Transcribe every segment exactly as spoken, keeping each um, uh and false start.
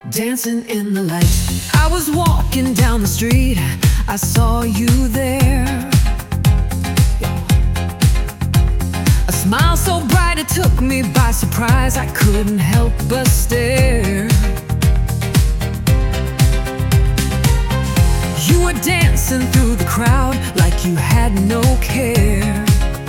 dancing in the light. I was walking down the street, I saw you there. A smile so bright it took me by surprise, I couldn't help but stare. You were dancing through the crowd like you had no care.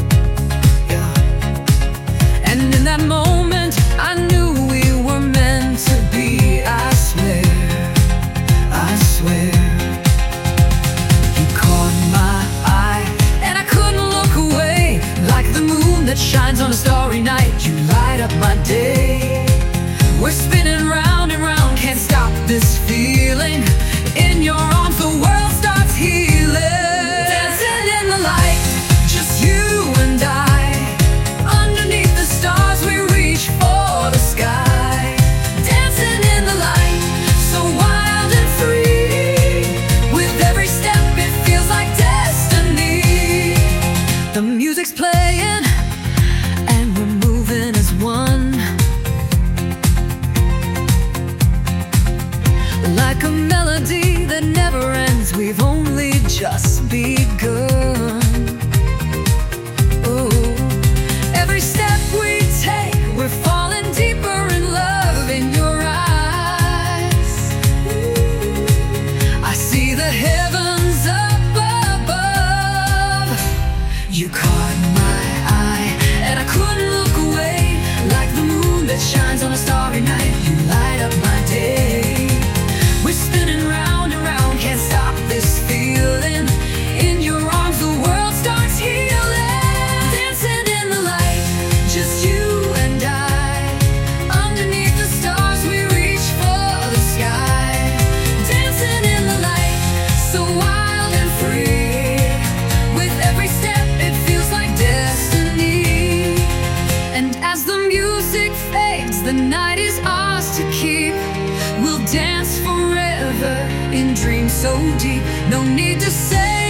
And in that moment, I knew we were meant to be. I swear, I swear. You caught my eye, and I couldn't look away. Like the moon that shines on a starry night, you light up my day. We're spinning round and round, can't stop this feeling. In your arms, the world starts healing. Dancing in the light, just you and I. Underneath the stars, we reach for the sky. Dancing in the light, so wild and free. With every step, it feels like destiny. The music's playing, and we're moving as one. Like a melody that never ends, we've only just begun. Every step we take, we're falling deeper in love. In your eyes, I see the heavens up above. You caught my eye, and I couldn't look away. Like the moon that shines on a starry night, you light up my day. We're spinning round and round, can't stop this feeling. In your arms, the world starts healing. Dancing in the light, just you and I. Underneath the stars, we reach for the sky. Dancing in the light, so wild and free. With every step, it feels like destiny. And as the music fades, the night is ours to keep. We'll dance forever in dreams so deep. No need to say